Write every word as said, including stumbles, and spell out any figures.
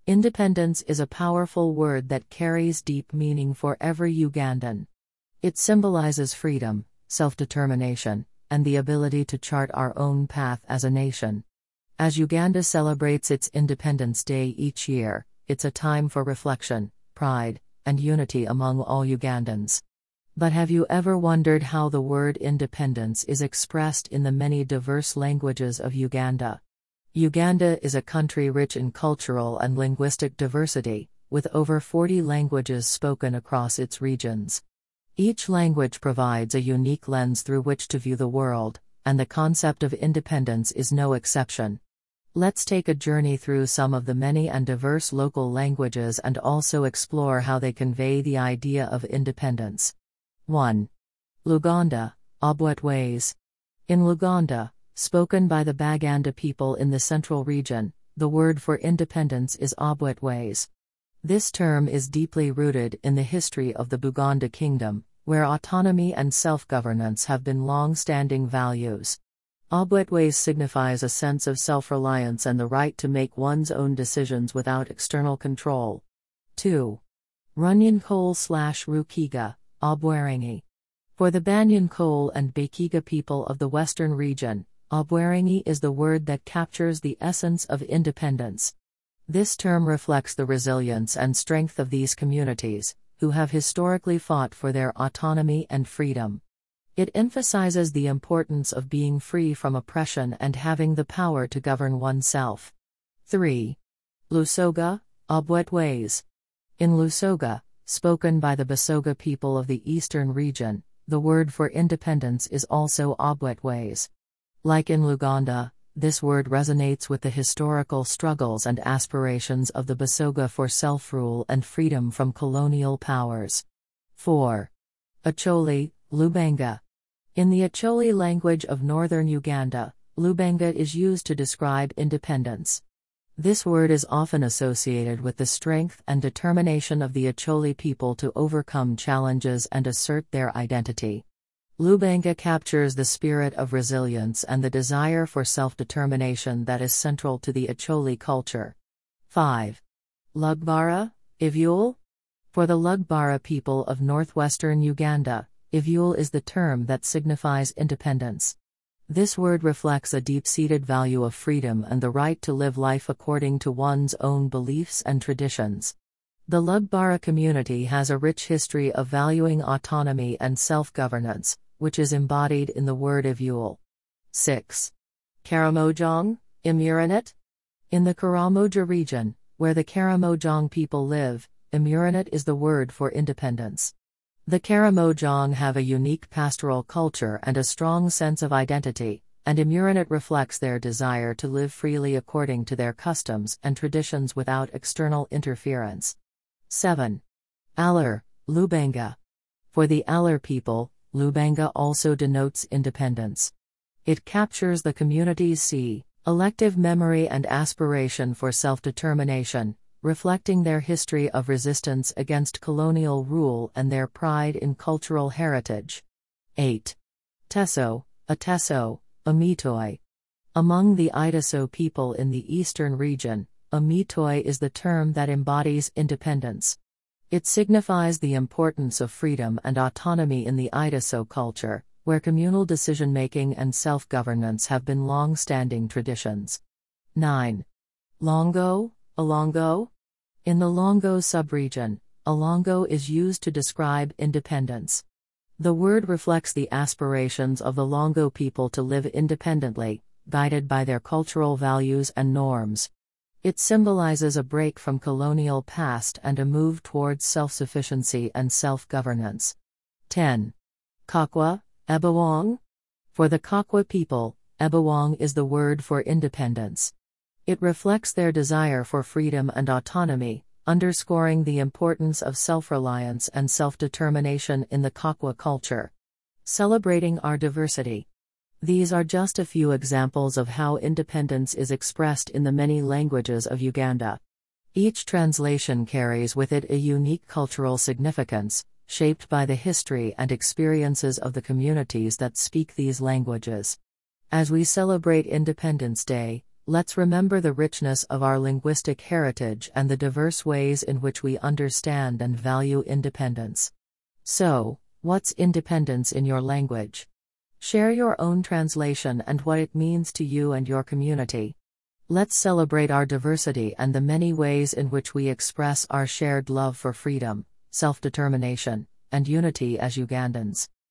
Independence is a powerful word that carries deep meaning for every Ugandan. It symbolizes freedom, self-determination, and the ability to chart our own path as a nation. As Uganda celebrates its Independence Day each year, it's a time for reflection, pride, and unity among all Ugandans. But have you ever wondered how the word independence is expressed in the many diverse languages of Uganda? Uganda is a country rich in cultural and linguistic diversity, with over forty languages spoken across its regions. Each language provides a unique lens through which to view the world, and the concept of independence is no exception. Let's take a journey through some of the many and diverse local languages and also explore how they convey the idea of independence. one. Luganda, Obwetways. In Luganda, spoken by the Baganda people in the central region, the word for independence is Obwetways. This term is deeply rooted in the history of the Buganda Kingdom, where autonomy and self-governance have been long-standing values. Obwetways signifies a sense of self-reliance and the right to make one's own decisions without external control. two. Runyankole slash Rukiga, Obwerangi. For the Banyankole and Bekiga people of the western region, Obwerangi is the word that captures the essence of independence. This term reflects the resilience and strength of these communities, who have historically fought for their autonomy and freedom. It emphasizes the importance of being free from oppression and having the power to govern oneself. three. Lusoga, Obwetways. In Lusoga, spoken by the Basoga people of the eastern region, the word for independence is also Obwetways. Like in Luganda, this word resonates with the historical struggles and aspirations of the Basoga for self-rule and freedom from colonial powers. four. Acholi, Lubanga. In the Acholi language of northern Uganda, Lubanga is used to describe independence. This word is often associated with the strength and determination of the Acholi people to overcome challenges and assert their identity. Lubanga captures the spirit of resilience and the desire for self-determination that is central to the Acholi culture. five. Lugbara, Ivule. For the Lugbara people of northwestern Uganda, Ivule is the term that signifies independence. This word reflects a deep-seated value of freedom and the right to live life according to one's own beliefs and traditions. The Lugbara community has a rich history of valuing autonomy and self-governance, which is embodied in the word Ivule. six. Karamojong, Imuranet. In the Karamoja region, where the Karamojong people live, Imuranet is the word for independence. The Karamojong have a unique pastoral culture and a strong sense of identity, and Imuranet reflects their desire to live freely according to their customs and traditions without external interference. seven. Alur, Lubanga. For the Alur people, Lubanga also denotes independence. It captures the community's sea, elective memory and aspiration for self-determination, reflecting their history of resistance against colonial rule and their pride in cultural heritage. eight. Teso, Ateso, Amitoi. Among the Itaso people in the eastern region, Amitoi is the term that embodies independence. It signifies the importance of freedom and autonomy in the Itaso culture, where communal decision-making and self-governance have been long-standing traditions. nine. Longo, Alongo. In the Longo subregion, Alongo is used to describe independence. The word reflects the aspirations of the Longo people to live independently, guided by their cultural values and norms. It symbolizes a break from colonial past and a move towards self-sufficiency and self-governance. ten. Kakwa, Ebawang. For the Kakwa people, Ebawang is the word for independence. It reflects their desire for freedom and autonomy, underscoring the importance of self-reliance and self-determination in the Kakwa culture. Celebrating our diversity. These are just a few examples of how independence is expressed in the many languages of Uganda. Each translation carries with it a unique cultural significance, shaped by the history and experiences of the communities that speak these languages. As we celebrate Independence Day, Let's remember the richness of our linguistic heritage and the diverse ways in which we understand and value independence. So, what's independence in your language? Share your own translation and what it means to you and your community. Let's celebrate our diversity and the many ways in which we express our shared love for freedom, self-determination, and unity as Ugandans.